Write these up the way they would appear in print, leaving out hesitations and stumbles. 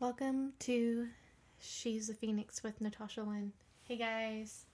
Welcome to She's a Phoenix with Natasha Lynn. Hey guys.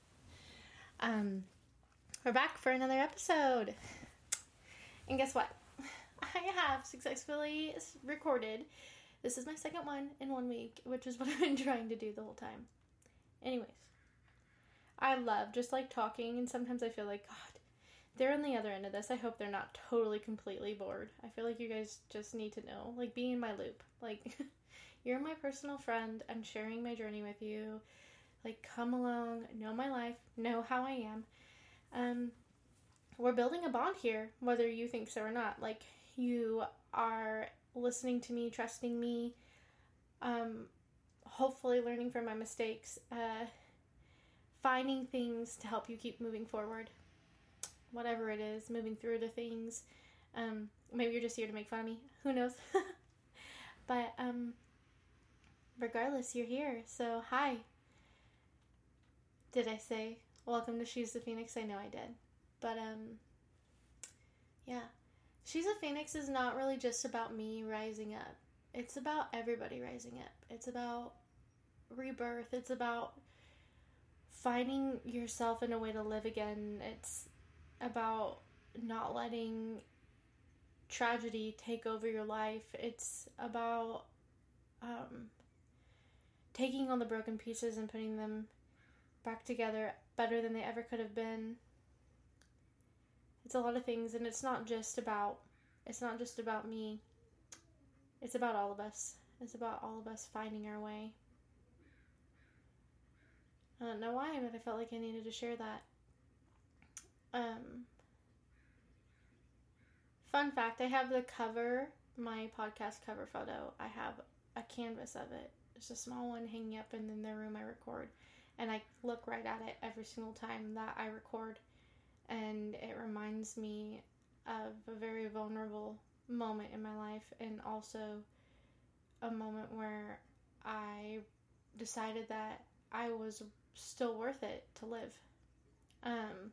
We're back for another episode. And guess what? I have successfully recorded. This is my second one in 1 week, which is what I've been trying to do the whole time. Anyways, I love just like talking, and sometimes I feel like, God, they're on the other end of this. I hope they're not totally, completely bored. I feel like you guys just need to know, like, be in my loop. Like, you're my personal friend. I'm sharing my journey with you. Like, come along, know my life, know how I am. We're building a bond here, whether you think so or not. Like, you are listening to me, trusting me, hopefully learning from my mistakes, finding things to help you keep moving forward. Whatever it is, moving through the things. Maybe you're just here to make fun of me. Who knows? But, regardless, you're here. So, hi. Did I say welcome to She's the Phoenix? I know I did. But, yeah. She's a Phoenix is not really just about me rising up. It's about everybody rising up. It's about rebirth. It's about finding yourself in a way to live again. It's about not letting tragedy take over your life. It's about taking on the broken pieces and putting them back together better than they ever could have been. It's a lot of things, and it's not just about me. It's about all of us. It's about all of us finding our way. I don't know why, but I felt like I needed to share that. Fun fact, I have the cover, my podcast cover photo. I have a canvas of it. It's a small one hanging up in the room I record. And I look right at it every single time that I record. And it reminds me of a very vulnerable moment in my life. And also a moment where I decided that I was still worth it to live. And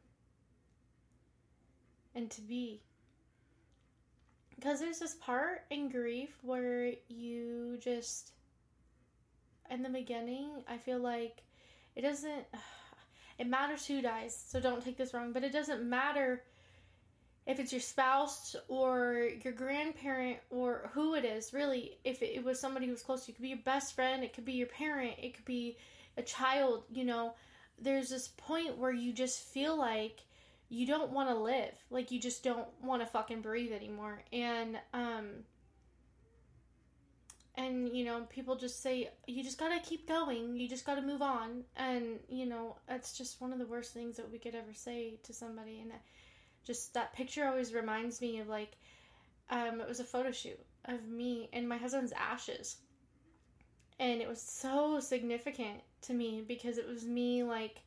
to be. Because there's this part in grief where you just, in the beginning, I feel like it matters who dies, so don't take this wrong, but it doesn't matter if it's your spouse or your grandparent or who it is, really. If it was somebody who's close to you, it could be your best friend, it could be your parent, it could be a child, there's this point where you just feel like you don't want to live. Like, you just don't want to fucking breathe anymore. And people just say, you just gotta keep going. You just gotta move on. And, that's just one of the worst things that we could ever say to somebody. And just that picture always reminds me of, like, it was a photo shoot of me and my husband's ashes. And it was so significant to me because it was me, like,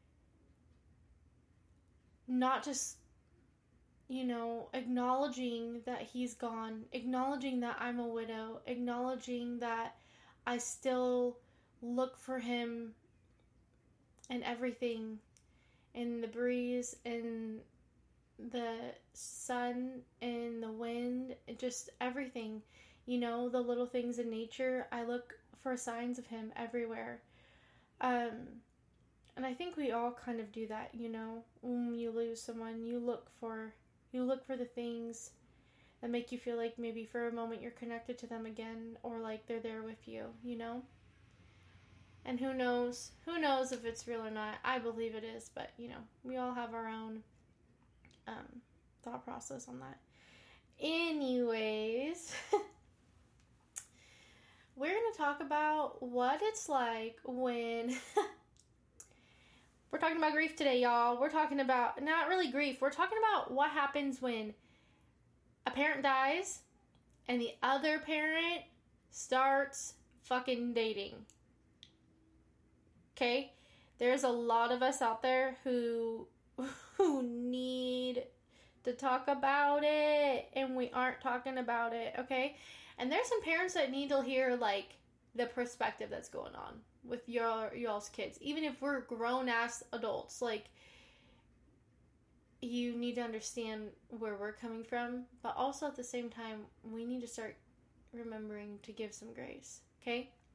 not just, acknowledging that he's gone, acknowledging that I'm a widow, acknowledging that I still look for him in everything, in the breeze, in the sun, in the wind, just everything, the little things in nature. I look for signs of him everywhere. And I think we all kind of do that, when you lose someone, you look for the things that make you feel like maybe for a moment you're connected to them again, or like they're there with you, And who knows if it's real or not. I believe it is, but, we all have our own thought process on that. Anyways, we're going to talk about what it's like when... We're talking about grief today, y'all. We're talking about, not really grief, we're talking about what happens when a parent dies and the other parent starts fucking dating. Okay? There's a lot of us out there who need to talk about it, and we aren't talking about it, okay? And there's some parents that need to hear, like, the perspective that's going on with y'all's kids. Even if we're grown-ass adults, like, you need to understand where we're coming from, but also at the same time, we need to start remembering to give some grace, okay?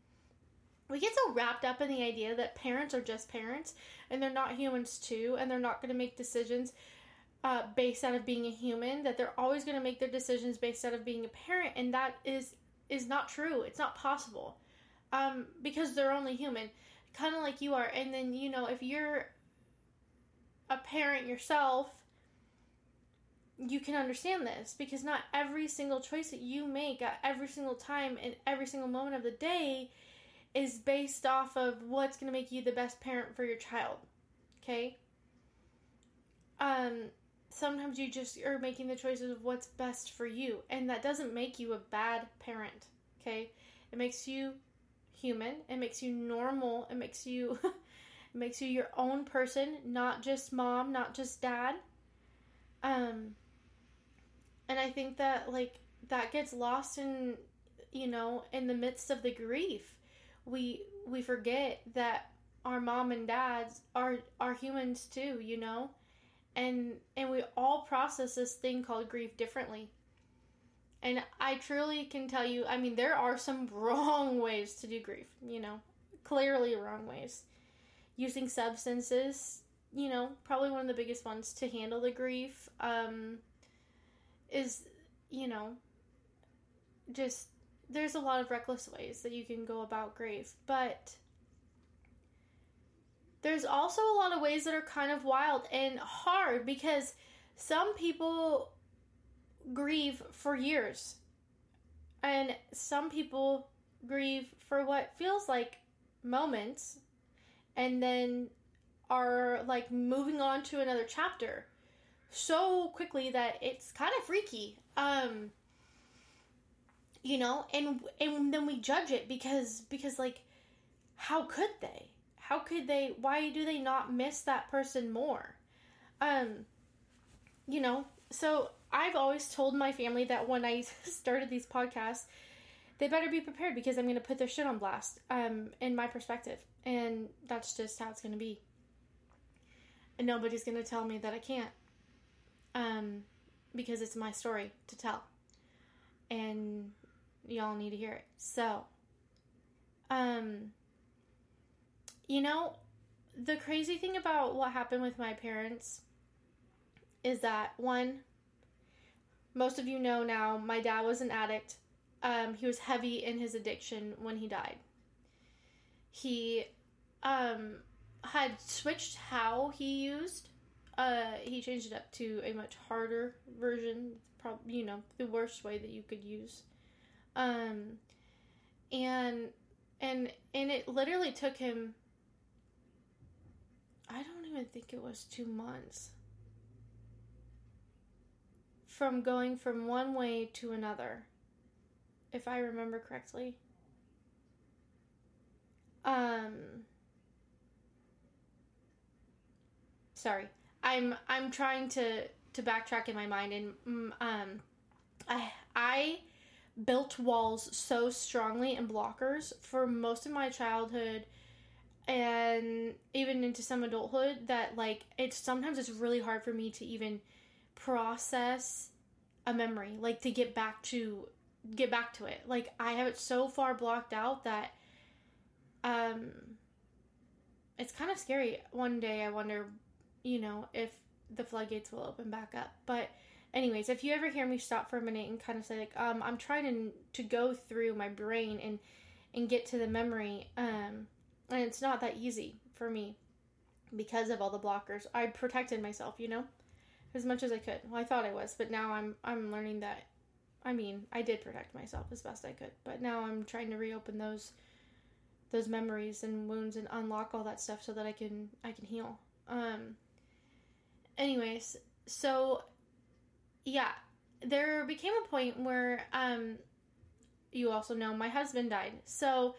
we get so wrapped up in the idea that parents are just parents and they're not humans too, and they're not going to make decisions based out of being a human, that they're always going to make their decisions based out of being a parent, and that is not true. It's not possible, because they're only human, kind of like you are. And then, you know, if you're a parent yourself, you can understand this, because not every single choice that you make at every single time and every single moment of the day is based off of what's going to make you the best parent for your child. Okay? Sometimes you just are making the choices of what's best for you, and that doesn't make you a bad parent. Okay? It makes you human. It makes you normal. It makes you it makes you your own person, not just mom, not just dad. And I think that, like, that gets lost in, you know, in the midst of the grief. We forget that our mom and dads are humans too, you know? And we all process this thing called grief differently. And I truly can tell you, I mean, there are some wrong ways to do grief, you know? Clearly wrong ways. Using substances, you know, probably one of the biggest ones to handle the grief, is, you know, just, there's a lot of reckless ways that you can go about grief, but there's also a lot of ways that are kind of wild and hard, because some people grieve for years, and some people grieve for what feels like moments, and then are like moving on to another chapter so quickly that it's kind of freaky. You know, and then we judge it because like, how could they? Why do they not miss that person more? You know, so I've always told my family that when I started these podcasts, they better be prepared, because I'm going to put their shit on blast, in my perspective. And that's just how it's going to be. And nobody's going to tell me that I can't. Because it's my story to tell. And y'all need to hear it. So, you know, the crazy thing about what happened with my parents is that, one, most of you know now, my dad was an addict. He was heavy in his addiction when he died. He, had switched how he used. He changed it up to a much harder version. Probably, you know, the worst way that you could use. And it literally took him, I don't even think it was 2 months, from going from one way to another, if I remember correctly. Sorry. I'm trying to backtrack in my mind, and I built walls so strongly and blockers for most of my childhood and even into some adulthood that, like, sometimes it's really hard for me to even process a memory, like, to get back to it. Like, I have it so far blocked out that it's kind of scary. One day I wonder, you know, if the floodgates will open back up. But anyways, if you ever hear me stop for a minute and kind of say, like, I'm trying to go through my brain and get to the memory, and it's not that easy for me because of all the blockers. I protected myself, you know, as much as I could. Well, I thought I was, but now I'm learning that, I mean, I did protect myself as best I could, but now I'm trying to reopen those memories and wounds and unlock all that stuff so that I can heal. Anyways, so yeah, there became a point where, you also know my husband died. So,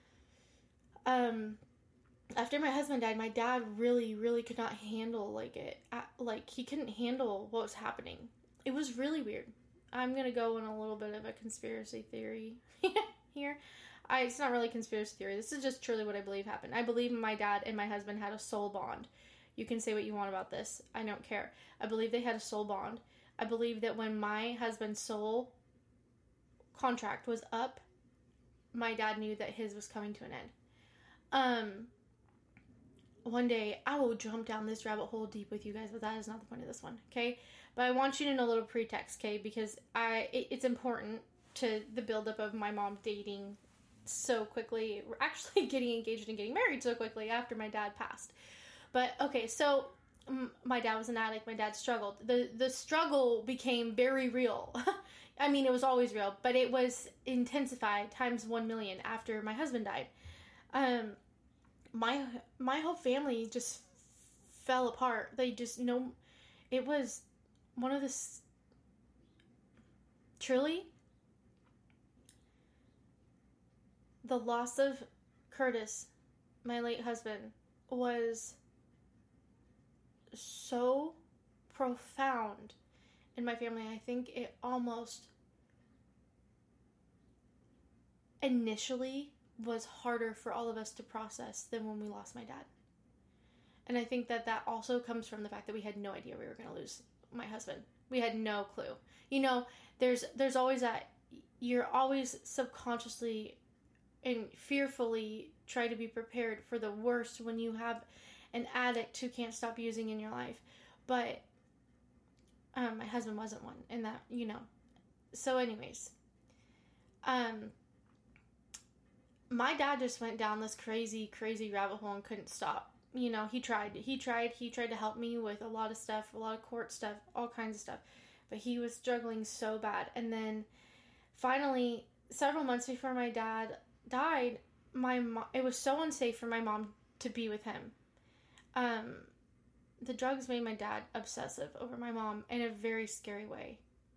after my husband died, my dad really, really could not handle, he couldn't handle what was happening. It was really weird. I'm gonna go on a little bit of a conspiracy theory here. It's not really conspiracy theory. This is just truly what I believe happened. I believe my dad and my husband had a soul bond. You can say what you want about this. I don't care. I believe they had a soul bond. I believe that when my husband's soul contract was up, my dad knew that his was coming to an end. Um, one day I will jump down this rabbit hole deep with you guys, but that is not the point of this one, okay? But I want you to know a little pretext, okay? Because it's important to the buildup of my mom dating so quickly. We're actually getting engaged and getting married so quickly after my dad passed. But, okay, so my dad was an addict. My dad struggled. The struggle became very real. I mean, it was always real, but it was intensified times 1,000,000 after my husband died. My whole family just fell apart. They just it was one of the truly the loss of Curtis, my late husband, was so profound in my family. I think it almost initially was harder for all of us to process than when we lost my dad. And I think that also comes from the fact that we had no idea we were going to lose my husband. We had no clue. You know, there's always that, you're always subconsciously and fearfully try to be prepared for the worst when you have an addict who can't stop using in your life. But my husband wasn't one, and that, you know. So anyways, my dad just went down this crazy rabbit hole and couldn't stop. You know, he tried to help me with a lot of stuff, a lot of court stuff, all kinds of stuff, but he was struggling so bad. And then finally, several months before my dad died, it was so unsafe for my mom to be with him. The drugs made my dad obsessive over my mom in a very scary way.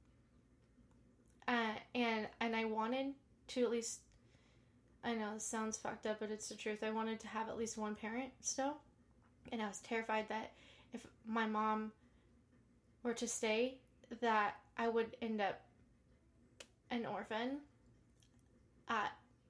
And I wanted to at least, I know this sounds fucked up, but it's the truth. I wanted to have at least one parent still. And I was terrified that if my mom were to stay, that I would end up an orphan at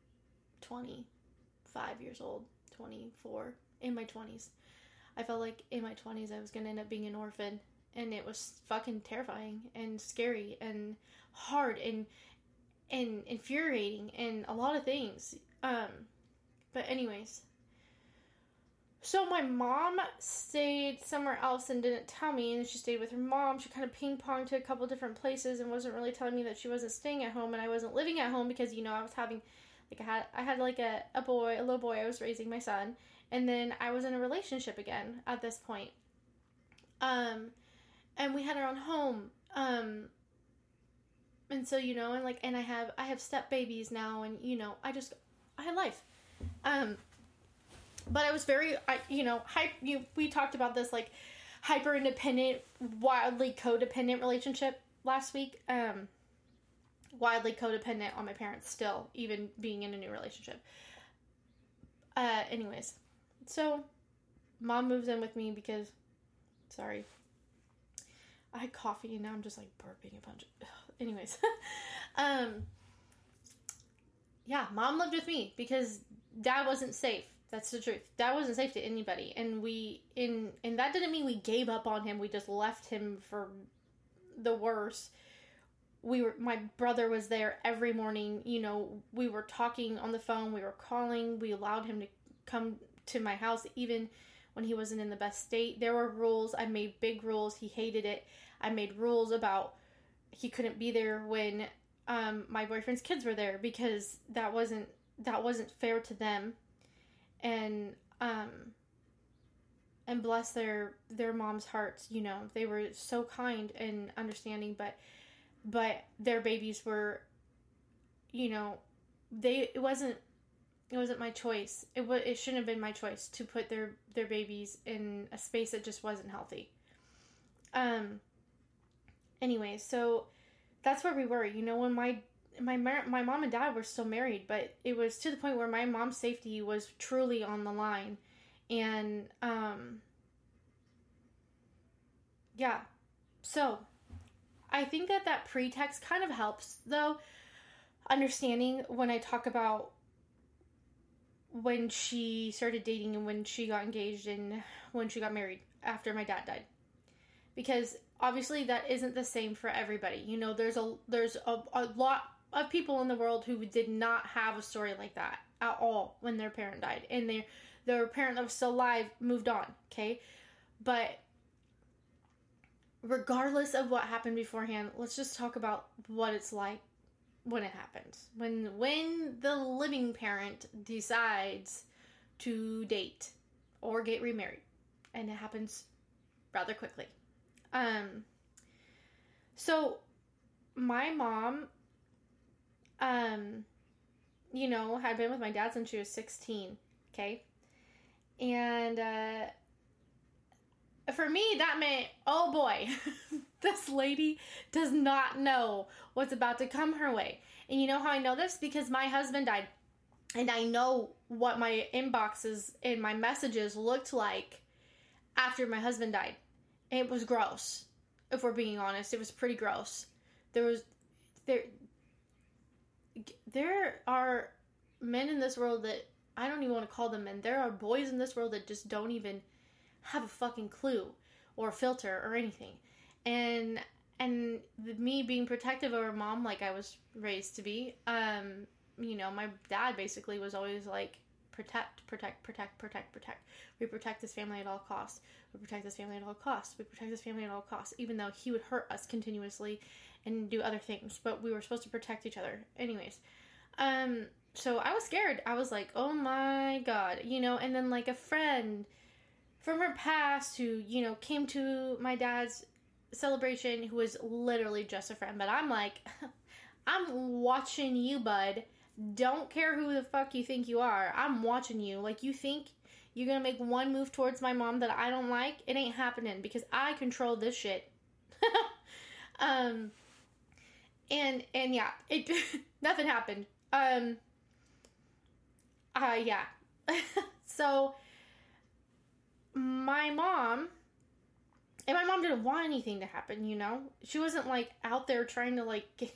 25 years old, 24, in my 20s. I felt like in my 20s I was going to end up being an orphan, and it was fucking terrifying and scary and hard and infuriating and a lot of things. But anyways, so my mom stayed somewhere else and didn't tell me, and she stayed with her mom. She kind of ping-ponged to a couple different places and wasn't really telling me that she wasn't staying at home, and I wasn't living at home because, you know, I was having, like, I had like a little boy I was raising, my son, and then I was in a relationship again at this point. And we had our own home. And so, you know, and I have step babies now, and, you know, I had life. But I was very, we talked about this, like, hyper independent, wildly codependent relationship last week. Wildly codependent on my parents still, even being in a new relationship. Anyways, so mom moves in with me because, sorry, I had coffee and now I'm just like burping a bunch of, anyways. Yeah, mom lived with me because dad wasn't safe. That's the truth. Dad wasn't safe to anybody. And and that didn't mean we gave up on him. We just left him for the worse. My brother was there every morning. You know, we were talking on the phone. We were calling. We allowed him to come to my house even when he wasn't in the best state. There were rules. I made big rules. He hated it. I made rules about he couldn't be there when my boyfriend's kids were there because that wasn't fair to them. And bless their mom's hearts, you know, they were so kind and understanding, but their babies were, you know, it wasn't my choice. It shouldn't have been my choice to put their babies in a space that just wasn't healthy. Anyway, so that's where we were, you know, when my mom and dad were still married, but it was to the point where my mom's safety was truly on the line. And, yeah. So, I think that pretext kind of helps, though, understanding when I talk about when she started dating and when she got engaged and when she got married after my dad died. Because, obviously, that isn't the same for everybody. You know, there's a lot of people in the world who did not have a story like that at all when their parent died. And their parent that was still alive moved on, okay? But regardless of what happened beforehand, let's just talk about what it's like when it happens. When the living parent decides to date or get remarried. And it happens rather quickly. So my mom, you know, had been with my dad since she was 16, okay? And, for me, that meant, oh boy, this lady does not know what's about to come her way. And you know how I know this? Because my husband died. And I know what my inboxes and my messages looked like after my husband died. It was gross. If we're being honest, it was pretty gross. There are men in this world that, I don't even want to call them men. There are boys in this world that just don't even have a fucking clue or filter or anything. And me being protective over mom like I was raised to be, you know, my dad basically was always like, protect. We protect this family at all costs. We protect this family at all costs. We protect this family at all costs. Even though he would hurt us continuously and do other things. But we were supposed to protect each other. Anyways. So I was scared. I was like, oh my God. You know, and then like a friend from her past who, you know, came to my dad's celebration who was literally just a friend. But I'm like, I'm watching you, bud. Don't care who the fuck you think you are. I'm watching you. Like, you think you're gonna make one move towards my mom that I don't like? It ain't happening because I control this shit. And yeah, it nothing happened. Yeah. So my mom didn't want anything to happen, you know? She wasn't like out there trying to like get,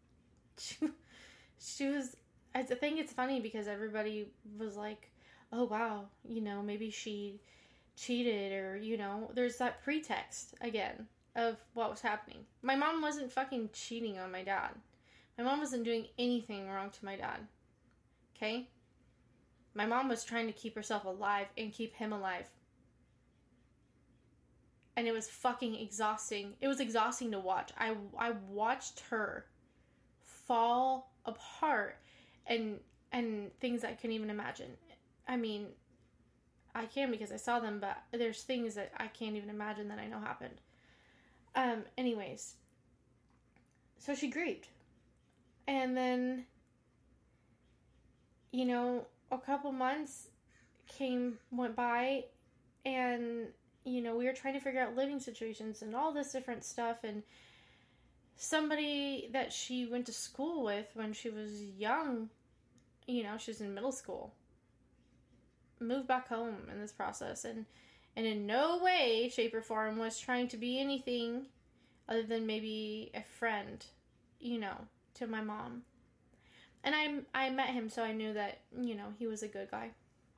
she was, I think it's funny because everybody was like, oh wow, you know, maybe she cheated or, you know, there's that pretext again of what was happening. My mom wasn't fucking cheating on my dad. My mom wasn't doing anything wrong to my dad. Okay? My mom was trying to keep herself alive and keep him alive. And it was fucking exhausting. It was exhausting to watch. I watched her fall apart and things I couldn't even imagine. I mean, I can because I saw them, but there's things that I can't even imagine that I know happened. Anyways. So she grieved. And then, you know, a couple months went by, and, you know, we were trying to figure out living situations and all this different stuff, and somebody that she went to school with when she was young, you know, she was in middle school, moved back home in this process, and in no way, shape, or form was trying to be anything other than maybe a friend, you know, to my mom. And I met him, so I knew that, you know, he was a good guy.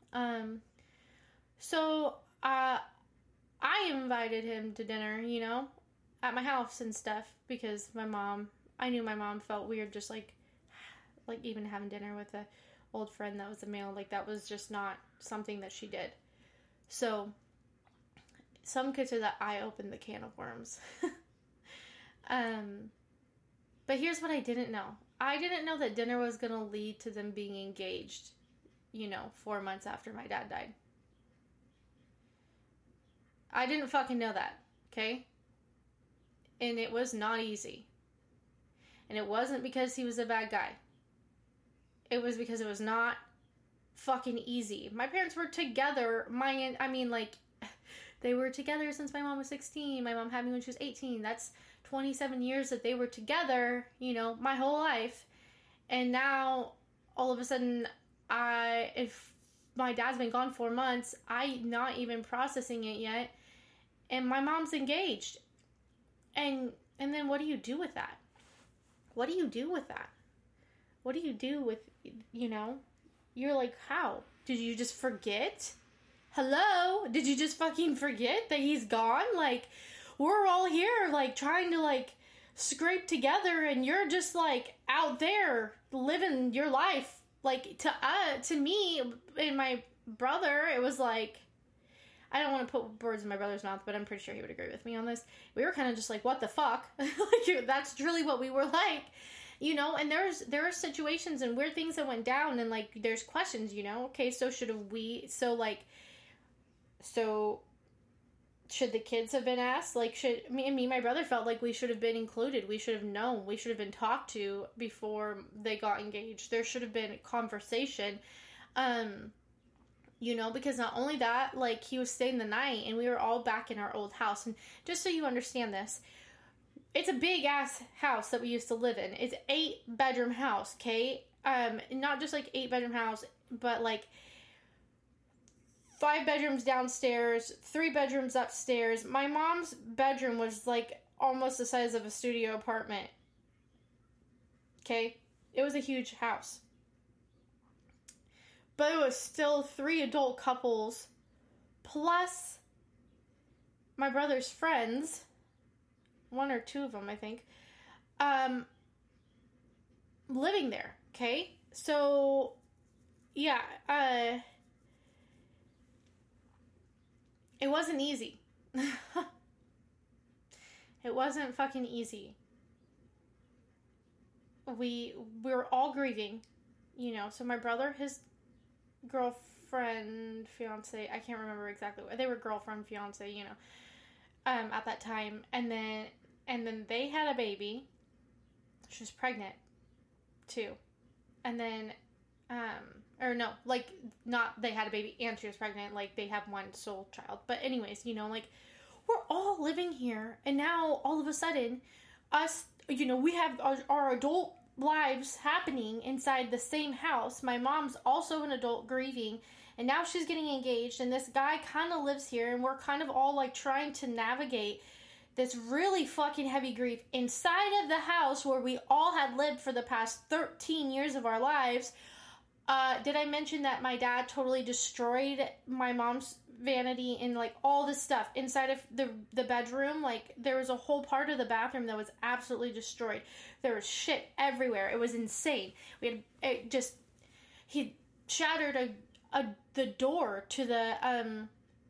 So I invited him to dinner, you know, at my house and stuff, because I knew my mom felt weird just like even having dinner with a old friend that was a male. Like, that was just not something that she did. So some could say that I opened the can of worms. But here's what I didn't know. I didn't know that dinner was going to lead to them being engaged, you know, 4 months after my dad died. I didn't fucking know that, okay? And it was not easy. And it wasn't because he was a bad guy. It was because it was not fucking easy. My parents were together. They were together since my mom was 16. My mom had me when she was 18. That's 27 years that they were together, you know, my whole life. And now, all of a sudden, if my dad's been gone 4 months, I'm not even processing it yet. And my mom's engaged. And then what do you do with that? What do you do with that? What do you do with, you know, you're like, how? Did you just forget? Hello? Did you just fucking forget that he's gone? Like, we're all here, like, trying to, like, scraped together and you're just like out there living your life. Like to me and my brother, it was like, I don't want to put words in my brother's mouth, but I'm pretty sure he would agree with me on this. We were kind of just like, what the fuck? Like, that's really what we were like, you know. And there are situations and weird things that went down, and like there's questions, you know. Okay, so should the kids have been asked? Like, should me and my brother felt like we should have been included. We should have known. We should have been talked to before they got engaged. There should have been a conversation. You know, because not only that, like, he was staying the night and we were all back in our old house. And just so you understand this, it's a big ass house that we used to live in. It's 8-bedroom house, okay? Not just like 8-bedroom house, but like 5 bedrooms downstairs, 3 bedrooms upstairs. My mom's bedroom was like almost the size of a studio apartment. Okay? It was a huge house. But it was still 3 adult couples, plus my brother's friends, 1 or 2 of them, I think, living there, okay? So, yeah, it wasn't easy. It wasn't fucking easy. We were all grieving, you know, so my brother, his girlfriend, fiance, I can't remember exactly. They were girlfriend, fiance, you know, at that time. And then they had a baby. She was pregnant, too. And then, or no, like, not they had a baby and she was pregnant. Like, they have one sole child. But anyways, you know, like, we're all living here. And now, all of a sudden, us, you know, we have our adult lives happening inside the same house. My mom's also an adult grieving, and now she's getting engaged, and this guy kind of lives here, and we're kind of all like trying to navigate this really fucking heavy grief inside of the house where we all had lived for the past 13 years of our lives. Did I mention that my dad totally destroyed my mom's vanity and like all this stuff inside of the bedroom? Like, there was a whole part of the bathroom that was absolutely destroyed. There was shit everywhere. It was insane. He shattered the door to the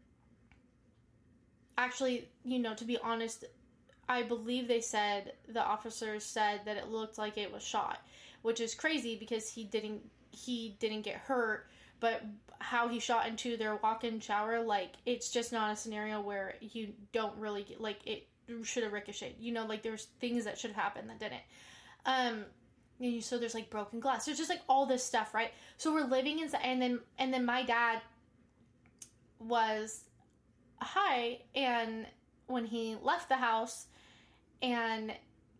actually, you know, to be honest, I believe the officers said that it looked like it was shot, which is crazy because he didn't get hurt. But how he shot into their walk-in shower, like, it's just not a scenario where you don't really get, like, it should have ricocheted. You know, like, there's things that should happen that didn't. So there's, like, broken glass. There's just, like, all this stuff, right? So we're living inside, and then my dad was high, and when he left the house, and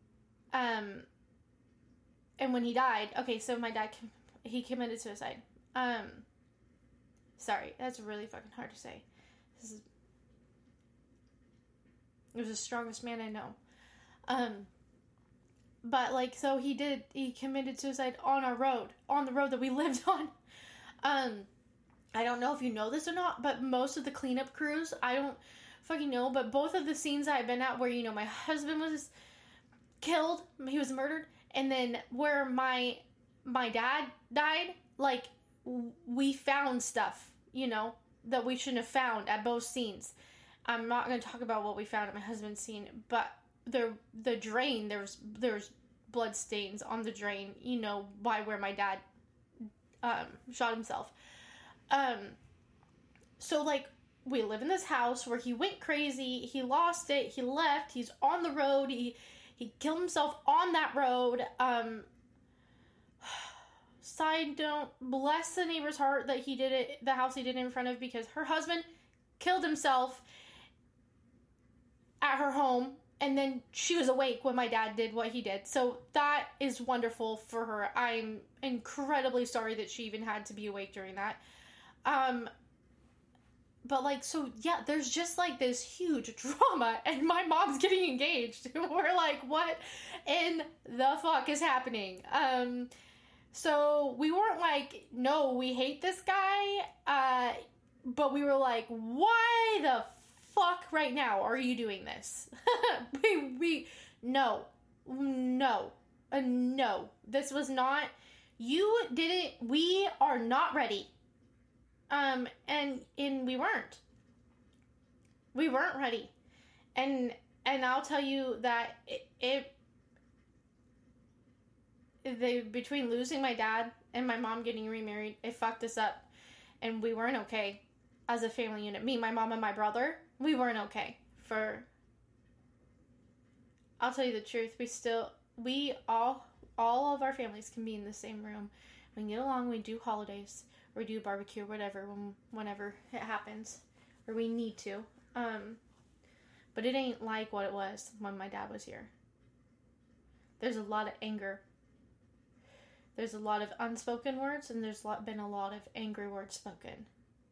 when he died, okay, so my dad, he committed suicide. Sorry, that's really fucking hard to say. He was the strongest man I know. But like, so he committed suicide on the road that we lived on. I don't know if you know this or not, but most of the cleanup crews, I don't fucking know, but both of the scenes I've been at where, you know, my husband was killed, he was murdered, and then where my dad died, like, we found stuff, you know, that we shouldn't have found at both scenes. I'm not going to talk about what we found at my husband's scene, but the drain, there's blood stains on the drain, you know, by where my dad shot himself. So, like, we live in this house where he went crazy, he lost it, he left, he's on the road, he killed himself on that road. Side note, bless the neighbor's heart that he did it, the house he did it in front of, because her husband killed himself at her home, and then she was awake when my dad did what he did. So that is wonderful for her. I'm incredibly sorry that she even had to be awake during that. But like, so yeah, there's just like this huge drama, and my mom's getting engaged. We're like, what in the fuck is happening? So we weren't like, no, we hate this guy, but we were like, why the fuck right now are you doing this? No. No. No. This was not... You didn't... We are not ready. And we weren't. We weren't ready. And I'll tell you that between losing my dad and my mom getting remarried, it fucked us up. And we weren't okay as a family unit. Me, my mom, and my brother, we weren't okay. I'll tell you the truth, all of our families can be in the same room. We can get along, we do holidays, or do barbecue, whatever, whenever it happens, or we need to. But it ain't like what it was when my dad was here. There's a lot of anger. There's a lot of unspoken words, and there's been a lot of angry words spoken.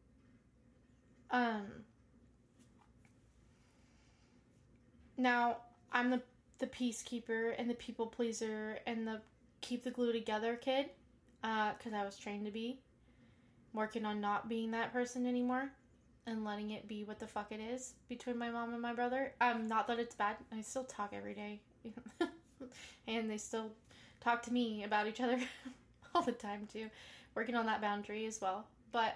Now, I'm the peacekeeper and the people pleaser and the keep the glue together kid, because I was trained to be. Working on not being that person anymore and letting it be what the fuck it is between my mom and my brother. Not that it's bad. I still talk every day. And they still talk to me about each other all the time too. Working on that boundary as well. But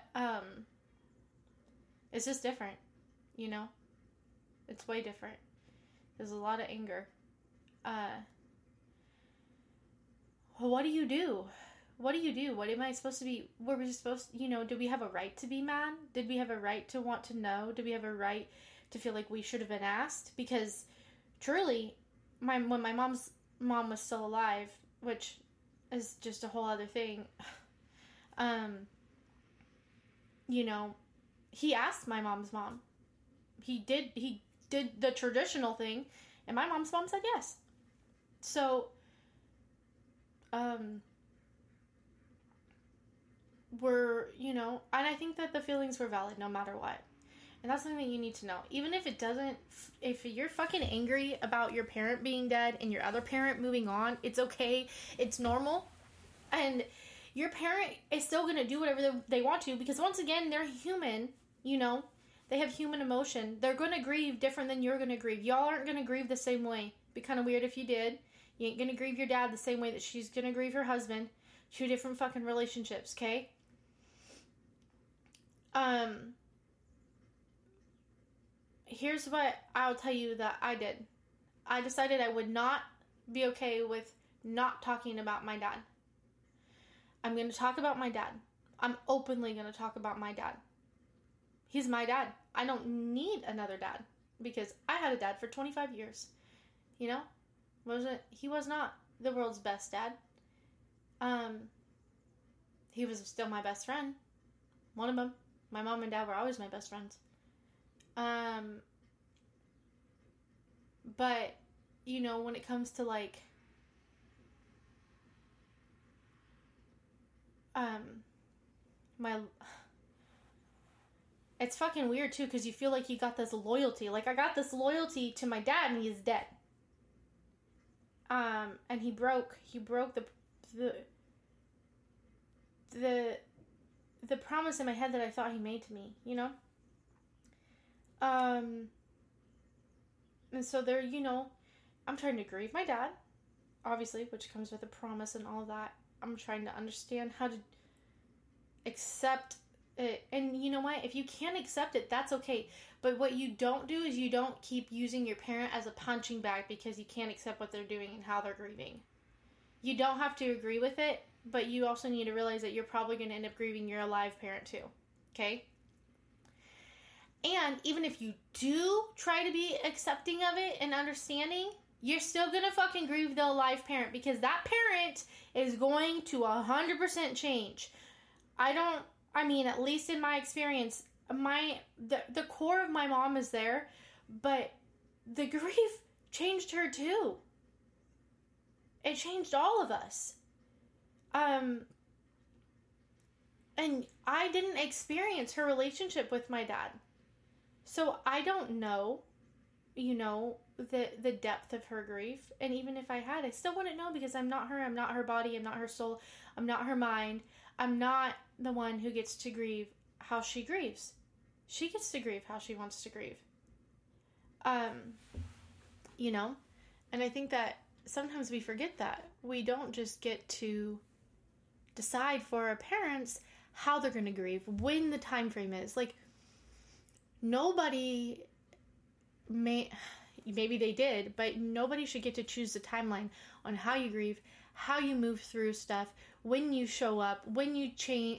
it's just different, you know? It's way different. There's a lot of anger. What do you do? What do you do? What am I supposed to be? Were we supposed, do we have a right to be mad? Did we have a right to want to know? Did we have a right to feel like we should have been asked? Because truly, when my mom's mom was still alive, which is just a whole other thing, he asked my mom's mom. He did the traditional thing, and my mom's mom said yes. So, and I think that the feelings were valid no matter what. And that's something that you need to know. Even if if you're fucking angry about your parent being dead and your other parent moving on, it's okay. It's normal. And your parent is still going to do whatever they want to, because once again, they're human, They have human emotion. They're going to grieve different than you're going to grieve. Y'all aren't going to grieve the same way. It'd be kind of weird if you did. You ain't going to grieve your dad the same way that she's going to grieve her husband. Two different fucking relationships, okay? Here's what I'll tell you that I did. I decided I would not be okay with not talking about my dad. I'm going to talk about my dad. I'm openly going to talk about my dad. He's my dad. I don't need another dad, because I had a dad for 25 years. He was not the world's best dad. He was still my best friend. One of them. My mom and dad were always my best friends. But, when it comes to it's fucking weird too, because you feel like you got this loyalty. Like, I got this loyalty to my dad, and he's dead. And he broke the promise in my head that I thought he made to me, And so there, I'm trying to grieve my dad, obviously, which comes with a promise and all of that. I'm trying to understand how to accept it. And you know what? If you can't accept it, that's okay. But what you don't do is you don't keep using your parent as a punching bag because you can't accept what they're doing and how they're grieving. You don't have to agree with it, but you also need to realize that you're probably going to end up grieving your alive parent too. Okay? And even if you do try to be accepting of it and understanding, you're still going to fucking grieve the alive parent, because that parent is going to 100% change. At least in my experience, the core of my mom is there, but the grief changed her too. It changed all of us. And I didn't experience her relationship with my dad. So I don't know, the depth of her grief. And even if I had, I still wouldn't know, because I'm not her. I'm not her body. I'm not her soul. I'm not her mind. I'm not the one who gets to grieve how she grieves. She gets to grieve how she wants to grieve. And I think that sometimes we forget that. We don't just get to decide for our parents how they're going to grieve, when the time frame is. Like, nobody maybe they did, but nobody should get to choose the timeline on how you grieve, how you move through stuff, when you show up, when you change.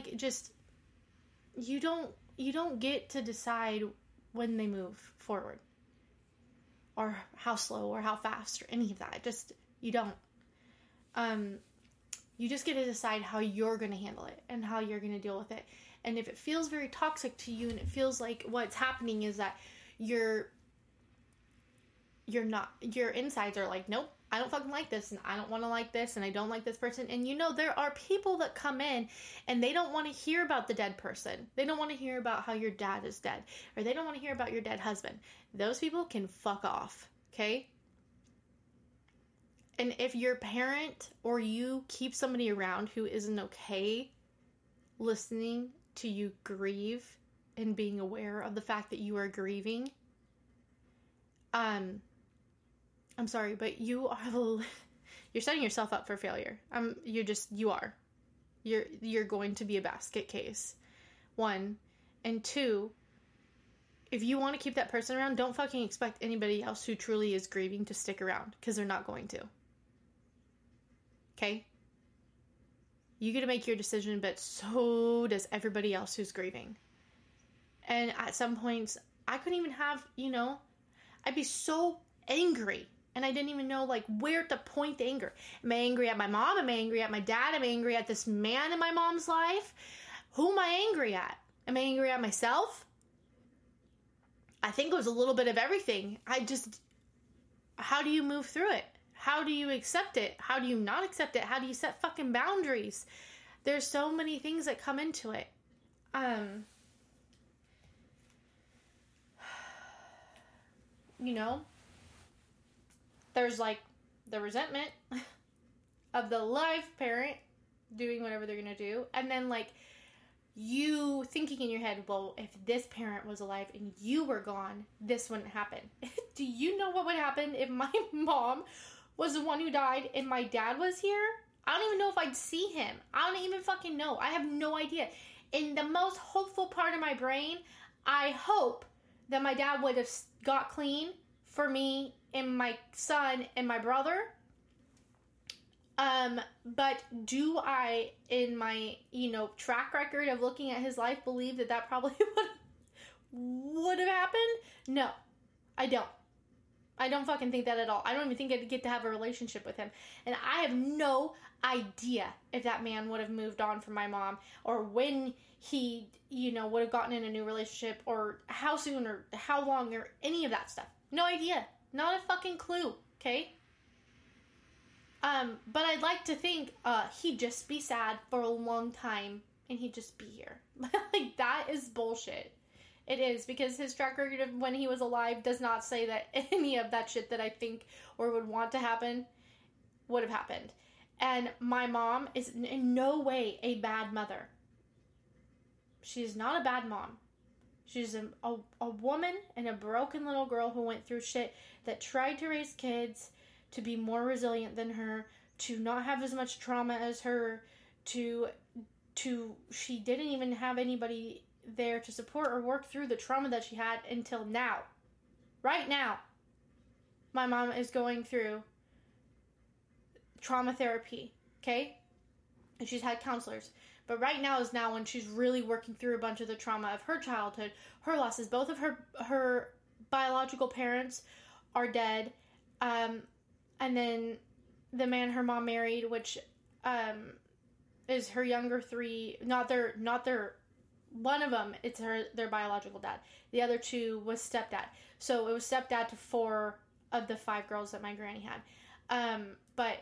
You don't get to decide when they move forward, or how slow or how fast or any of that. You don't. You just get to decide how you're going to handle it and how you're going to deal with it. And if it feels very toxic to you, and it feels like what's happening is that your insides are like, nope, I don't fucking like this, and I don't want to like this, and I don't like this person. And there are people that come in and they don't want to hear about the dead person. They don't want to hear about how your dad is dead, or they don't want to hear about your dead husband. Those people can fuck off, okay? And if your parent or you keep somebody around who isn't okay listening to you grieve and being aware of the fact that you are grieving, I'm sorry, but you're setting yourself up for failure. You're going to be a basket case. 1. And 2, if you want to keep that person around, don't fucking expect anybody else who truly is grieving to stick around, because they're not going to. Okay? You get to make your decision, but so does everybody else who's grieving. And at some points, I couldn't even have, I'd be so angry, and I didn't even know, where to point the anger. Am I angry at my mom? Am I angry at my dad? Am I angry at this man in my mom's life? Who am I angry at? Am I angry at myself? I think it was a little bit of everything. How do you move through it? How do you accept it? How do you not accept it? How do you set fucking boundaries? There's so many things that come into it. There's the resentment of the live parent doing whatever they're gonna do, and then you thinking in your head, well, if this parent was alive and you were gone, this wouldn't happen. Do you know what would happen if my mom was the one who died and my dad was here? I don't even know if I'd see him. I don't even fucking know. I have no idea. In the most hopeful part of my brain, I hope that my dad would have got clean for me and my son and my brother. But do I, in my, track record of looking at his life, believe that probably would have happened? No, I don't. I don't fucking think that at all. I don't even think I'd get to have a relationship with him. And I have no idea if that man would have moved on from my mom, or when he, would have gotten in a new relationship, or how soon, or how long, or any of that stuff. No idea. Not a fucking clue, okay? But I'd like to think, he'd just be sad for a long time, and he'd just be here. That is bullshit. It is, because his track record of when he was alive does not say that any of that shit that I think or would want to happen would have happened. And my mom is in no way a bad mother. She's not a bad mom. She's a woman and a broken little girl who went through shit, that tried to raise kids to be more resilient than her, to not have as much trauma as her, she didn't even have anybody there to support or work through the trauma that she had until now. Right now, my mom is going through trauma therapy, okay? And she's had counselors. But right now is now when she's really working through a bunch of the trauma of her childhood, her losses. Both of her biological parents are dead. And then the man her mom married, which is her younger 3, not their one of them, it's their biological dad. The other 2 was stepdad. So it was stepdad to 4 of the 5 girls that my granny had. But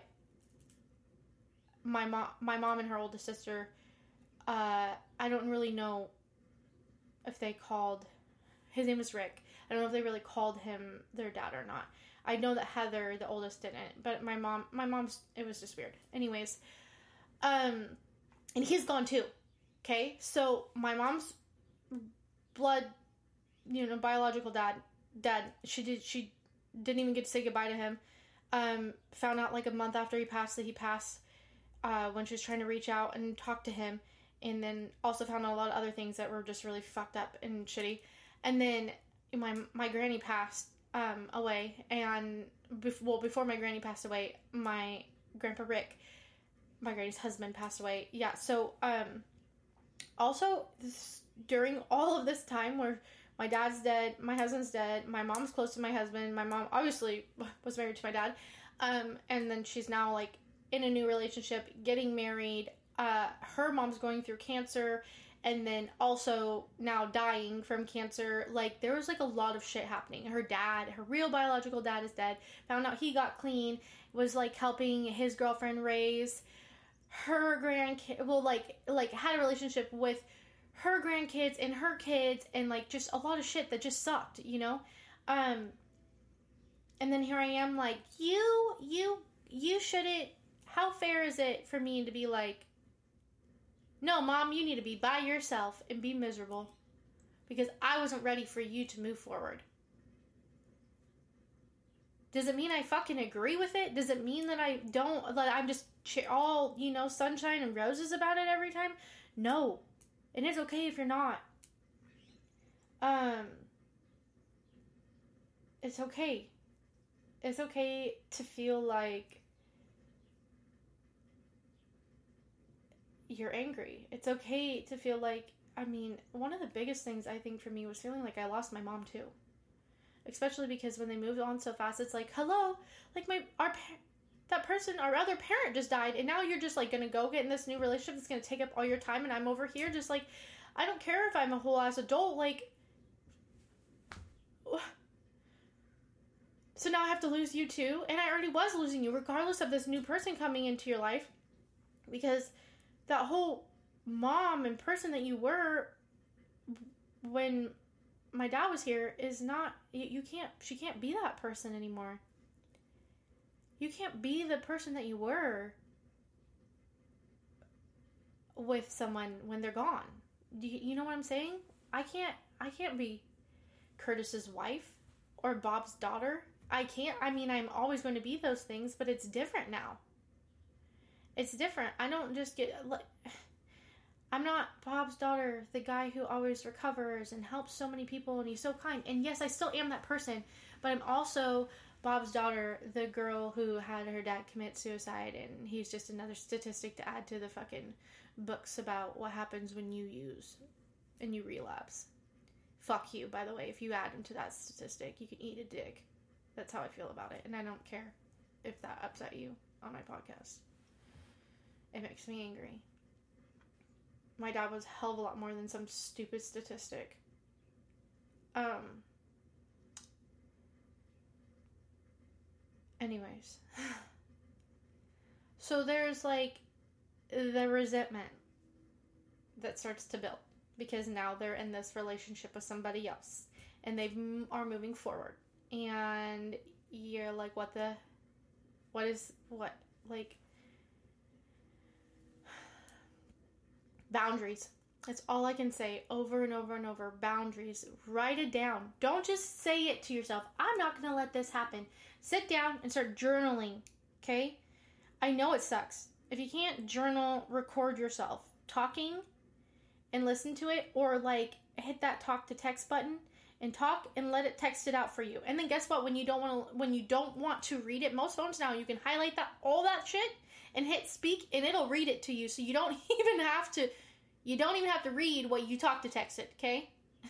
my mom and her oldest sister, I don't really know if they called, his name was Rick. I don't know if they really called him their dad or not. I know that Heather, the oldest, didn't, but my mom's, it was just weird. Anyways, and he's gone too. Okay, so my mom's blood, biological dad, she didn't even get to say goodbye to him. Found out like a month after he passed that he passed, when she was trying to reach out and talk to him. And then also found out a lot of other things that were just really fucked up and shitty. And then my granny passed away. And before my granny passed away, my grandpa Rick, my granny's husband, passed away. Yeah, so also during all of this time where my dad's dead, my husband's dead, my mom's close to my husband, my mom obviously was married to my dad, and then she's now like in a new relationship, getting married. Her mom's going through cancer, and then also now dying from cancer. Like, there was like a lot of shit happening. Her real biological dad is dead. Found out he got clean, was like helping his girlfriend raise her grandkid. Well, like had a relationship with her grandkids and her kids, and like just a lot of shit that just sucked, you know? And then here I am, like, you shouldn't. How fair is it for me to be like, no, Mom, you need to be by yourself and be miserable because I wasn't ready for you to move forward? Does it mean I fucking agree with it? Does it mean that I'm just all, sunshine and roses about it every time? No. And it's okay if you're not. It's okay. It's okay to feel like you're angry. It's okay to feel like, one of the biggest things I think for me was feeling like I lost my mom too. Especially because when they moved on so fast, it's like, hello, like our other parent just died, and now you're just like gonna go get in this new relationship that's gonna take up all your time, and I'm over here just like, I don't care if I'm a whole ass adult, like, so now I have to lose you too, and I already was losing you regardless of this new person coming into your life, because that whole mom and person that you were when my dad was here is not, she can't be that person anymore. You can't be the person that you were with someone when they're gone. You know what I'm saying? I can't be Curtis's wife or Bob's daughter. I can't. I'm always going to be those things, but it's different now. It's different. I don't just I'm not Bob's daughter, the guy who always recovers and helps so many people and he's so kind. And yes, I still am that person, but I'm also Bob's daughter, the girl who had her dad commit suicide, and he's just another statistic to add to the fucking books about what happens when you use and you relapse. Fuck you, by the way, if you add him to that statistic. You can eat a dick. That's how I feel about it, and I don't care if that upset you on my podcast. It makes me angry. My dad was a hell of a lot more than some stupid statistic. Anyways. So there's like the resentment that starts to build because now they're in this relationship with somebody else and they are moving forward. And you're like, what? Like, boundaries. That's all I can say over and over and over. Boundaries. Write it down. Don't just say it to yourself. I'm not going to let this happen. Sit down and start journaling. Okay? I know it sucks. If you can't journal, record yourself talking and listen to it, or like hit that talk to text button and talk and let it text it out for you. And then guess what? When you don't want to read it, most phones now you can highlight all that shit and hit speak and it'll read it to you, so you don't even have to read what you talk to text it, okay?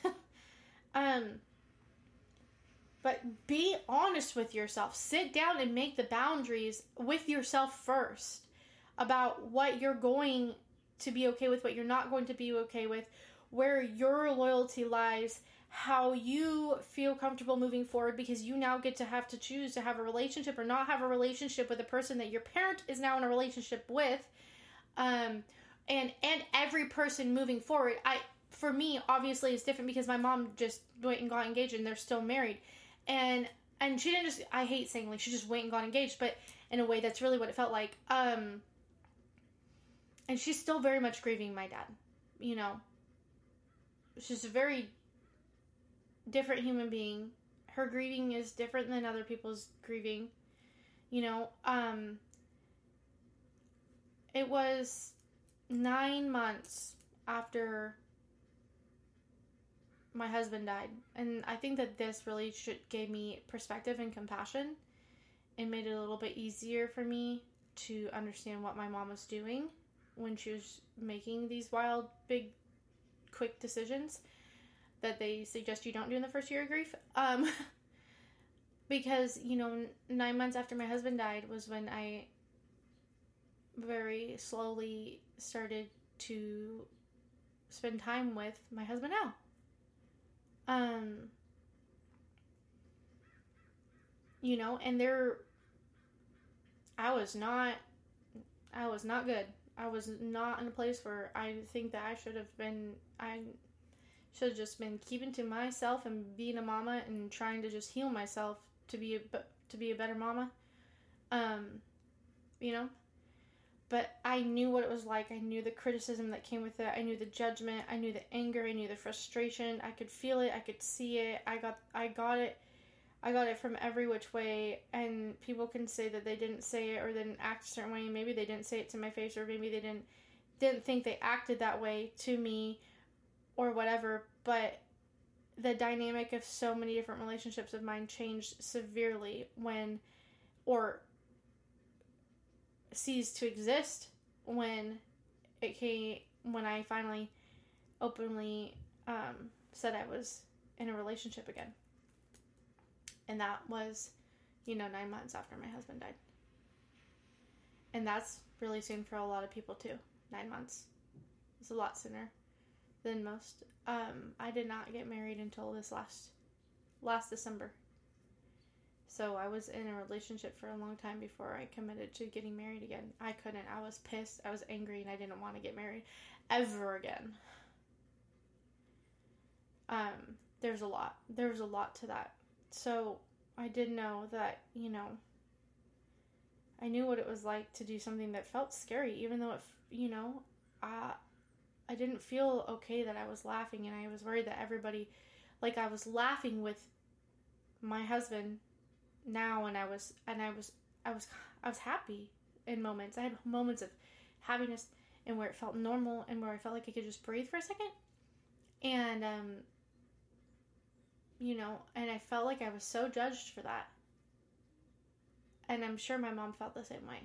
But be honest with yourself. Sit down and make the boundaries with yourself first about what you're going to be okay with, what you're not going to be okay with, where your loyalty lies, how you feel comfortable moving forward, because you now get to have to choose to have a relationship or not have a relationship with a person that your parent is now in a relationship with. And every person moving forward, for me, obviously it's different because my mom just went and got engaged and they're still married. And she didn't just, I hate saying like she just went and got engaged, but in a way that's really what it felt like. And she's still very much grieving my dad, you know. She's a very different human being. Her grieving is different than other people's grieving. You know, it was 9 months after my husband died. And I think that this really gave me perspective and compassion and made it a little bit easier for me to understand what my mom was doing when she was making these wild, big, quick decisions that they suggest you don't do in the first year of grief. Because, 9 months after my husband died was when I very slowly started to spend time with my husband now. And I was not good. I was not in a place where I think that I should have just been keeping to myself and being a mama and trying to just heal myself to be a better mama. But I knew what it was like. I knew the criticism that came with it. I knew the judgment. I knew the anger. I knew the frustration. I could feel it. I could see it. I got it. I got it from every which way. And people can say that they didn't say it or didn't act a certain way. Maybe they didn't say it to my face, or maybe they didn't think they acted that way to me, or whatever. But the dynamic of so many different relationships of mine changed severely or ceased to exist when I finally openly said I was in a relationship again. And that was, 9 months after my husband died. And that's really soon for a lot of people too. 9 months. It's a lot sooner than most. I did not get married until this last December. So I was in a relationship for a long time before I committed to getting married again. I couldn't. I was pissed. I was angry, and I didn't want to get married ever again. There was a lot. There was a lot to that. So I did know that, I knew what it was like to do something that felt scary, even though I didn't feel okay that I was laughing, and I was worried that everybody, I was laughing with my husband now, and I was happy in moments. I had moments of happiness and where it felt normal and where I felt like I could just breathe for a second. And, and I felt like I was so judged for that. And I'm sure my mom felt the same way.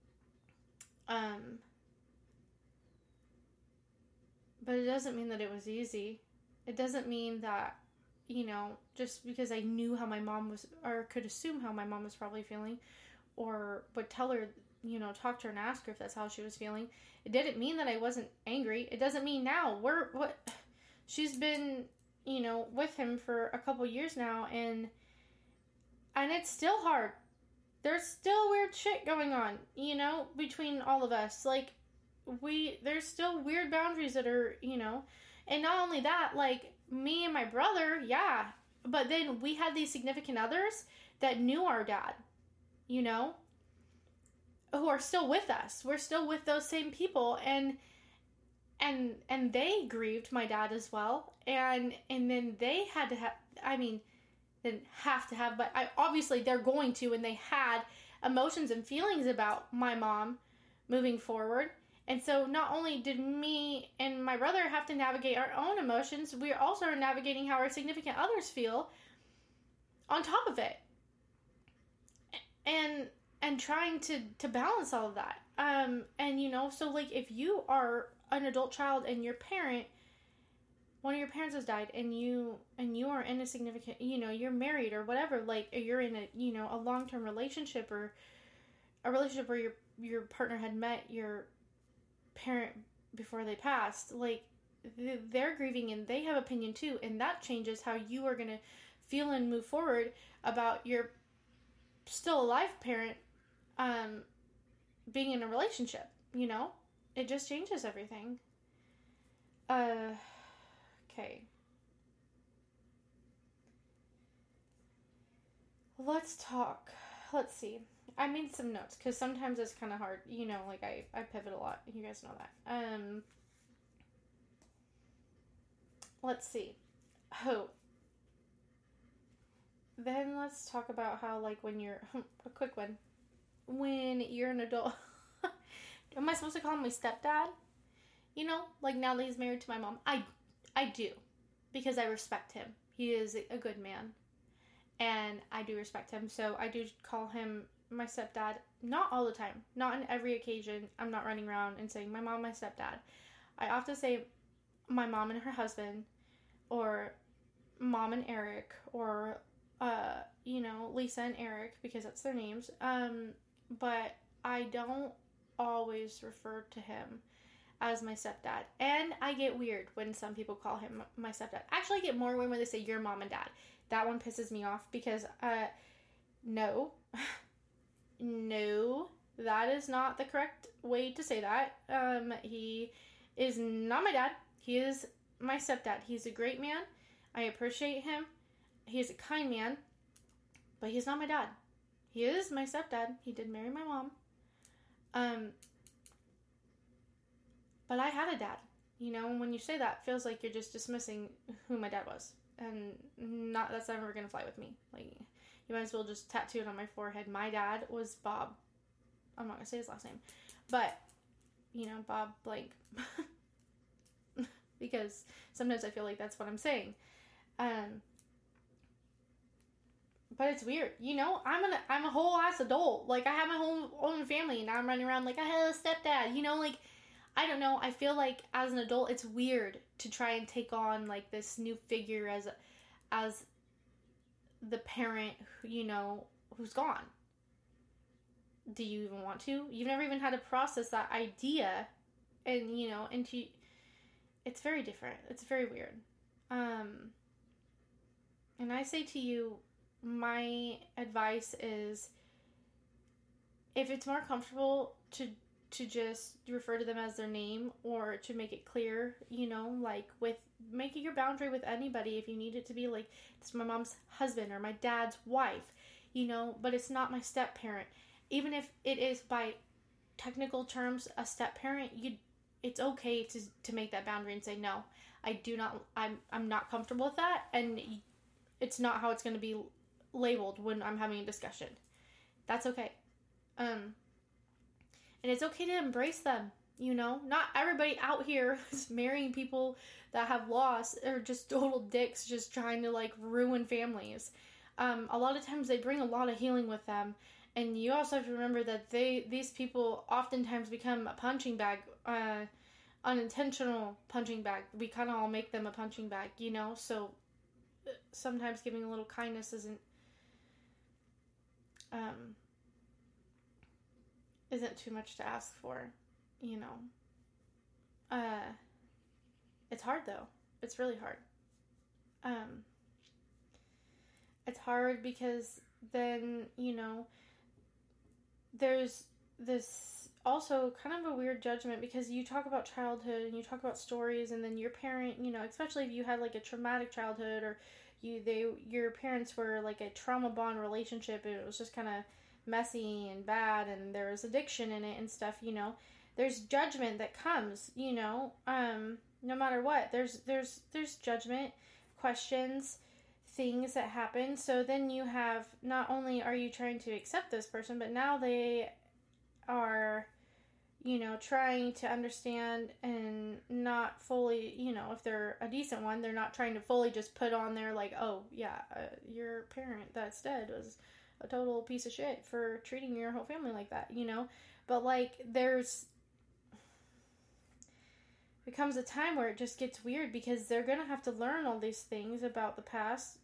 But it doesn't mean that it was easy. It doesn't mean that, just because I knew how my mom was, or could assume how my mom was probably feeling, or would tell her, talk to her and ask her if that's how she was feeling. It didn't mean that I wasn't angry. It doesn't mean now she's been, with him for a couple years now, and it's still hard. There's still weird shit going on, between all of us. There's still weird boundaries that are, and not only that, me and my brother, yeah, but then we had these significant others that knew our dad, who are still with us. We're still with those same people, and they grieved my dad as well, and then they had to have, didn't have to have, but obviously they're going to, and they had emotions and feelings about my mom moving forward. And so not only did me and my brother have to navigate our own emotions, we also are navigating how our significant others feel on top of it. And trying to balance all of that. So if you are an adult child and your parent, one of your parents has died, and you are in a significant, you're married or whatever, you're in a long-term relationship, or a relationship where your partner had met your parent before they passed, they're grieving and they have opinion too, and that changes how you are going to feel and move forward about your still alive parent being in a relationship. It just changes everything. Okay, let's see. I made some notes, because sometimes it's kind of hard, I pivot a lot, you guys know that. Let's see. Then let's talk about how, when you're, a quick one, when you're an adult. Am I supposed to call him my stepdad? You know, like now that he's married to my mom. I do. Because I respect him. He is a good man. And I do respect him. So I do call him my stepdad. Not all the time. Not on every occasion. I'm not running around and saying my mom, my stepdad. I often say my mom and her husband. Or Mom and Eric. Or, Lisa and Eric. Because that's their names. But I don't always refer to him as my stepdad. And I get weird when some people call him my stepdad. Actually, I get more when they say your mom and dad. That one pisses me off because, no, that is not the correct way to say that. He is not my dad. He is my stepdad. He's a great man. I appreciate him. He's a kind man, but he's not my dad. He is my stepdad. He did marry my mom. But I had a dad. You know, when you say that, it feels like you're just dismissing who my dad was. And that's never going to fly with me. Like, you might as well just tattoo it on my forehead. My dad was Bob. I'm not going to say his last name. But, Bob blank. Because sometimes I feel like that's what I'm saying. But it's weird. I'm a whole ass adult. Like, I have my own family. And now I'm running around like, I have a stepdad. I don't know. I feel like as an adult, it's weird to try and take on like this new figure as the parent, who's gone. Do you even want to? You've never even had to process that idea, and it's very different. It's very weird. And I say to you, my advice is, if it's more comfortable to just refer to them as their name, or to make it clear, like with making your boundary with anybody, if you need it to be like, it's my mom's husband or my dad's wife, but it's not my step parent. Even if it is by technical terms a step parent, it's okay to make that boundary and say, no, I'm not comfortable with that, and it's not how it's going to be labeled when I'm having a discussion. That's okay. And it's okay to embrace them, Not everybody out here is marrying people that have lost or just total dicks just trying to, like, ruin families. A lot of times they bring a lot of healing with them. And you also have to remember that these people oftentimes become a punching bag, unintentional punching bag. We kind of all make them a punching bag, So sometimes giving a little kindness isn't too much to ask for, It's hard, though. It's really hard. It's hard because then, there's this also kind of a weird judgment, because you talk about childhood and you talk about stories, and then your parent, especially if you had like a traumatic childhood, or your parents were like a trauma bond relationship, and it was just kind of messy and bad, and there was addiction in it and stuff, there's judgment that comes, no matter what, there's judgment, questions, things that happen. So then you have, not only are you trying to accept this person, but now they are, trying to understand and not fully, if they're a decent one, they're not trying to fully just put on there like, oh yeah, your parent that's dead was a total piece of shit for treating your whole family like that, but like becomes a time where it just gets weird, because they're gonna have to learn all these things about the past,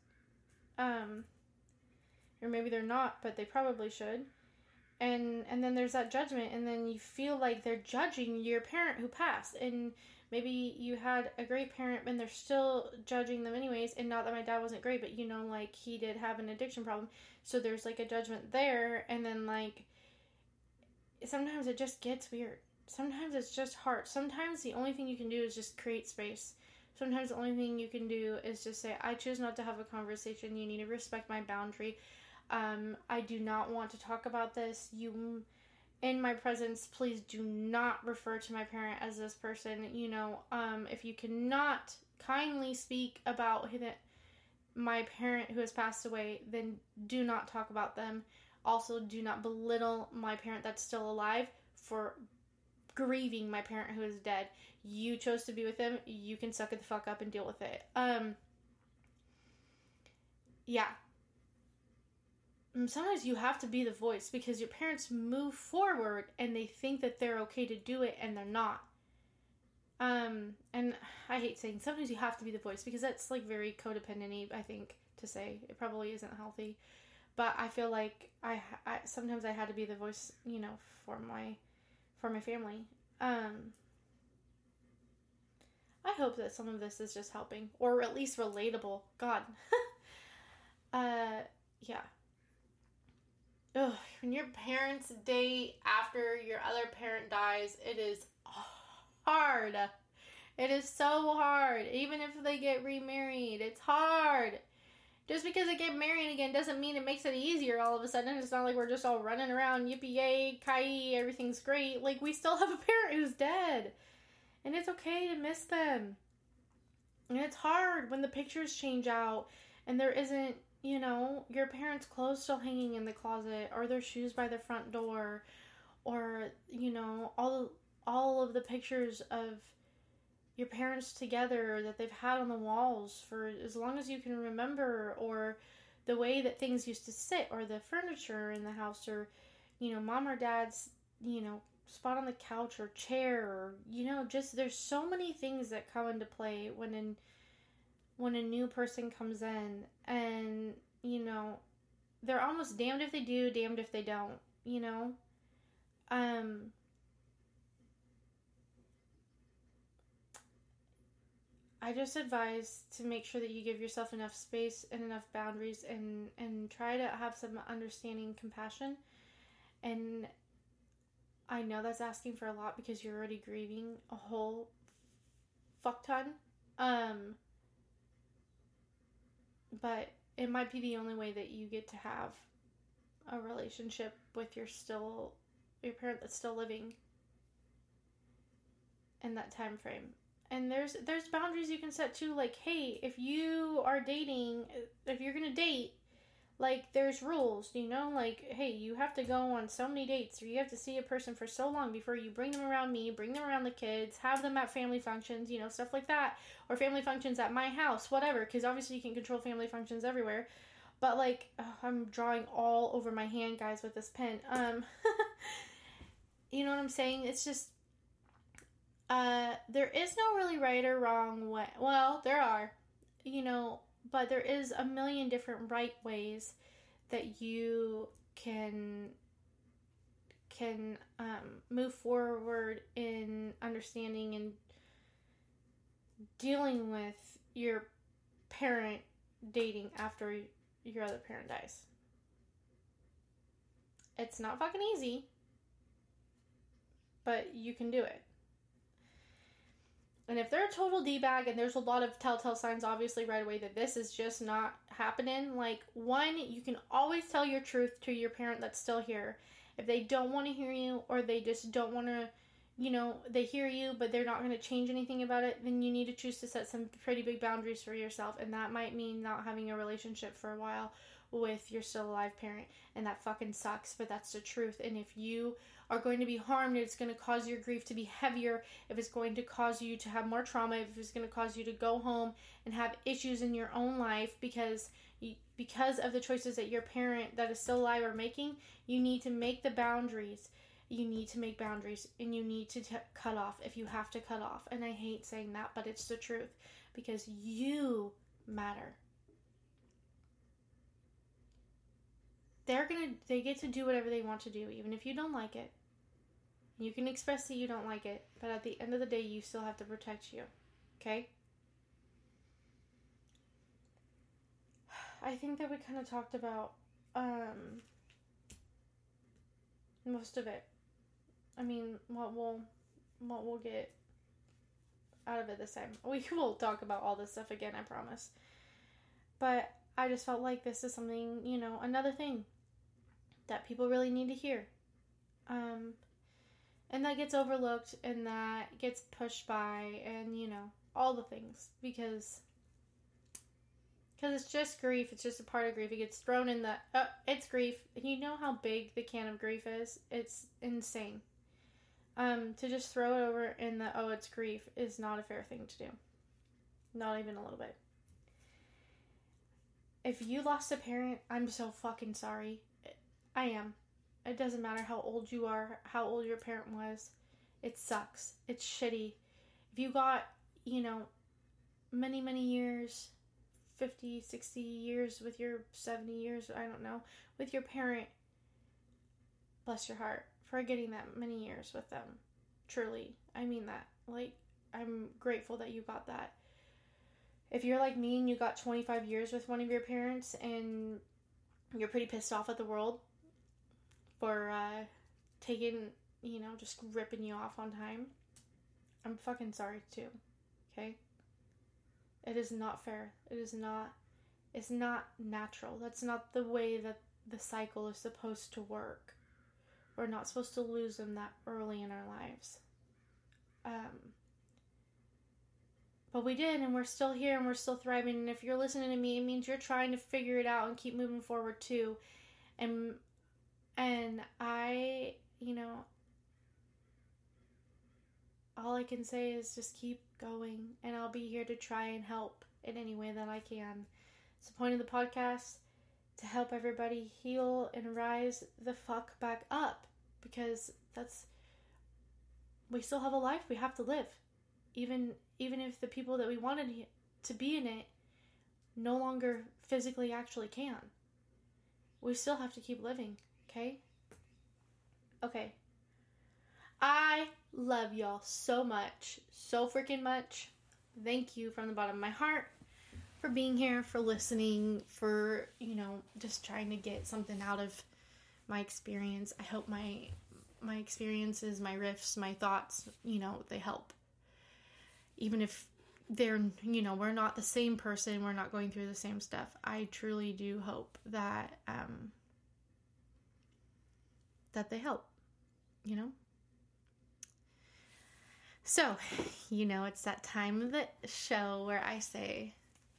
or maybe they're not, but they probably should, and then there's that judgment, and then you feel like they're judging your parent who passed, and maybe you had a great parent and they're still judging them anyways, and not that my dad wasn't great, but like he did have an addiction problem, so there's like a judgment there, and then like sometimes it just gets weird. Sometimes it's just hard. Sometimes the only thing you can do is just create space. Sometimes the only thing you can do is just say, I choose not to have a conversation. You need to respect my boundary. I do not want to talk about this. You, in my presence, please do not refer to my parent as this person. If you cannot kindly speak about my parent who has passed away, then do not talk about them. Also, do not belittle my parent that's still alive for grieving my parent who is dead. You chose to be with him. You can suck it the fuck up and deal with it. Yeah. Sometimes you have to be the voice because your parents move forward and they think that they're okay to do it and they're not. And I hate saying sometimes you have to be the voice because that's like very codependent-y, I think, to say. It probably isn't healthy. But I feel like I sometimes I had to be the voice, you know, for my family. I hope that some of this is just helping, or at least relatable. God. Yeah. Ugh, when your parents date after your other parent dies, it is hard. It is so hard. Even if they get remarried, it's hard. Just because they get married again doesn't mean it makes it easier all of a sudden. It's not like we're just all running around, yippee-yay, ki everything's great. Like, we still have a parent who's dead. And it's okay to miss them. And it's hard when the pictures change out and there isn't, you know, your parents' clothes still hanging in the closet or their shoes by the front door or, you know, all of the pictures of your parents together that they've had on the walls for as long as you can remember, or the way that things used to sit, or the furniture in the house, or, you know, mom or dad's, you know, spot on the couch or chair, or, you know, just there's so many things that come into play when a new person comes in, and, you know, they're almost damned if they do, damned if they don't, you know. I just advise to make sure that you give yourself enough space and enough boundaries, and try to have some understanding, compassion. And I know that's asking for a lot because you're already grieving a whole fuck ton. But it might be the only way that you get to have a relationship with your parent that's still living in that time frame. And there's boundaries you can set too, like, hey, if you are dating, if you're gonna date, like, there's rules, you know, like, hey, you have to go on so many dates, or you have to see a person for so long before you bring them around me, bring them around the kids, have them at family functions, you know, stuff like that, or family functions at my house, whatever, because obviously you can control family functions everywhere, but, like, I'm drawing all over my hand, guys, with this pen, you know what I'm saying? It's just, there is no really right or wrong way. Well, there are, you know, but there is a million different right ways that you can move forward in understanding and dealing with your parent dating after your other parent dies. It's not fucking easy, but you can do it. And if they're a total D-bag, and there's a lot of telltale signs, obviously, right away, that this is just not happening. Like, one, you can always tell your truth to your parent that's still here. If they don't want to hear you, or they just don't want to, you know, they hear you, but they're not going to change anything about it, then you need to choose to set some pretty big boundaries for yourself. And that might mean not having a relationship for a while with your still alive parent. And that fucking sucks, but that's the truth. And if you are going to be harmed, it's going to cause your grief to be heavier, if it's going to cause you to have more trauma, if it's going to cause you to go home and have issues in your own life because of the choices that your parent that is still alive are making, you need to make the boundaries. You need to make boundaries, and you need to cut off if you have to cut off. And I hate saying that, but it's the truth, because you matter. They get to do whatever they want to do, even if you don't like it. You can express that you don't like it, but at the end of the day, you still have to protect you. Okay? I think that we kind of talked about most of it. I mean, what we'll get out of it this time. We will talk about all this stuff again, I promise. But I just felt like this is something, you know, another thing that people really need to hear. And that gets overlooked, and that gets pushed by, and, you know, all the things. Because Because it's just grief. It's just a part of grief. It gets thrown in the, it's grief. You know how big the can of grief is? It's insane. To just throw it over in the, it's grief is not a fair thing to do. Not even a little bit. If you lost a parent, I'm so fucking sorry. I am. It doesn't matter how old you are, how old your parent was. It sucks. It's shitty. If you got, many, many years, 50, 60 years with your 70 years, I don't know, with your parent, bless your heart for getting that many years with them. Truly. I mean that. Like, I'm grateful that you got that. If you're like me and you got 25 years with one of your parents and you're pretty pissed off at the world for taking, just ripping you off on time, I'm fucking sorry too. Okay? It is not fair. It's not natural. That's not the way that the cycle is supposed to work. We're not supposed to lose them that early in our lives. But we did, and we're still here, and we're still thriving. And if you're listening to me, it means you're trying to figure it out and keep moving forward too. And I, all I can say is just keep going, and I'll be here to try and help in any way that I can. It's the point of the podcast, to help everybody heal and rise the fuck back up, because we still have a life we have to live. Even if the people that we wanted to be in it no longer physically actually can. We still have to keep living, okay? Okay. I love y'all so much. So freaking much. Thank you from the bottom of my heart for being here, for listening, for, just trying to get something out of my experience. I hope my experiences, my riffs, my thoughts, they help. Even if they're, we're not the same person, we're not going through the same stuff. I truly do hope that, that they help, So, it's that time of the show where I say,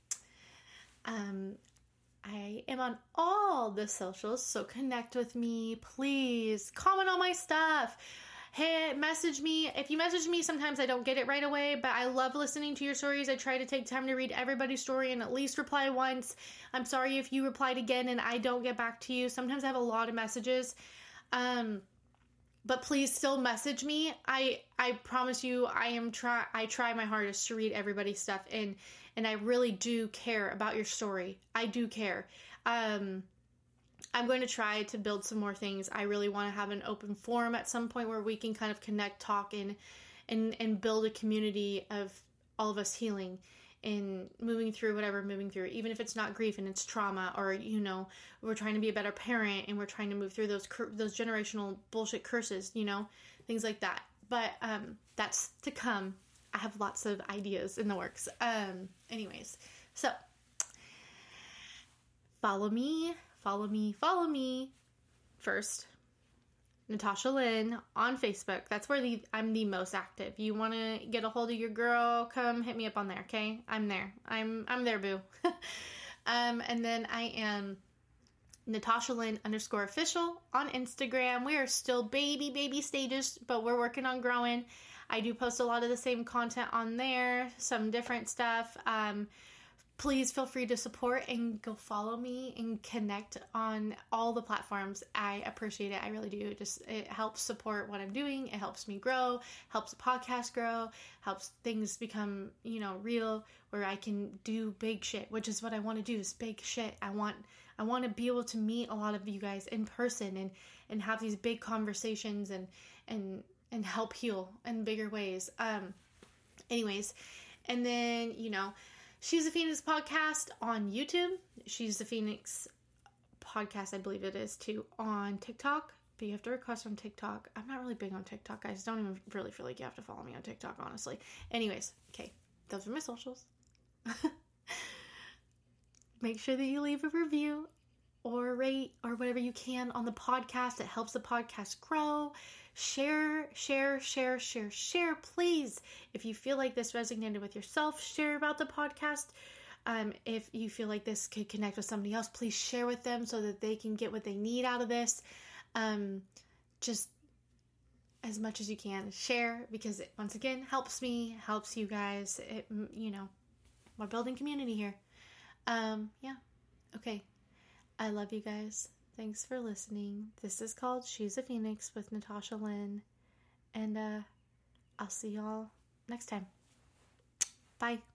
I am on all the socials, so connect with me, please. Comment on my stuff. Hey, message me. If you message me, sometimes I don't get it right away, but I love listening to your stories. I try to take time to read everybody's story and at least reply once. I'm sorry if you replied again and I don't get back to you. Sometimes I have a lot of messages. But please still message me. I promise you, I try my hardest to read everybody's stuff, and I really do care about your story. I do care. I'm going to try to build some more things. I really want to have an open forum at some point where we can kind of connect, talk, and build a community of all of us healing and moving through whatever we're moving through, even if it's not grief and it's trauma, or, we're trying to be a better parent and we're trying to move through those generational bullshit curses, things like that. But that's to come. I have lots of ideas in the works. Anyways, so follow me first. Natasha Lynn on Facebook. That's where I'm the most active. You want to get a hold of your girl, come hit me up on there, okay? I'm there. I'm there, boo. And then I am Natasha Lynn _official on Instagram. We are still baby stages, but we're working on growing. I do post a lot of the same content on there, some different stuff. Please feel free to support and go follow me and connect on all the platforms. I appreciate it. I really do. It helps support what I'm doing. It helps me grow, helps the podcast grow, helps things become, real, where I can do big shit, which is what I want to do, is big shit. I want to be able to meet a lot of you guys in person and have these big conversations and help heal in bigger ways. Anyways, and then, She's the Phoenix podcast on YouTube. She's the Phoenix podcast, I believe it is, too, on TikTok. But you have to request on TikTok. I'm not really big on TikTok, guys. Don't even really feel like you have to follow me on TikTok, honestly. Anyways, okay. Those are my socials. Make sure that you leave a review or rate or whatever you can on the podcast. It helps the podcast grow. Share, please. If you feel like this resonated with yourself, share about the podcast. If you feel like this could connect with somebody else, please share with them so that they can get what they need out of this. Just as much as you can share, because it, once again, helps me, helps you guys. It, we're building community here. Yeah. Okay. I love you guys. Thanks for listening. This is called She's a Phoenix with Natasha Lynn. And I'll see y'all next time. Bye.